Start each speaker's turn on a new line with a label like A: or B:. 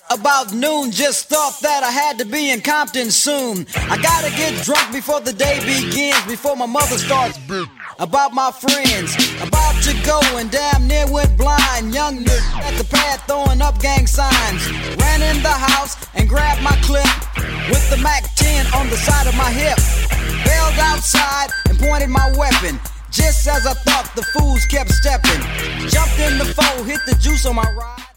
A: About noon, just thought that I had to be in Compton soon. I gotta get drunk before the day begins, before my mother starts about my friends. About to go and damn near went blind. Young nigga at the pad throwing up gang signs. Ran in the house and grabbed my clip with the Mac 10 on the side of my hip. Bailed outside and pointed my weapon. Just as I thought, the fools kept stepping. Jumped in the foe, hit the juice on my ride.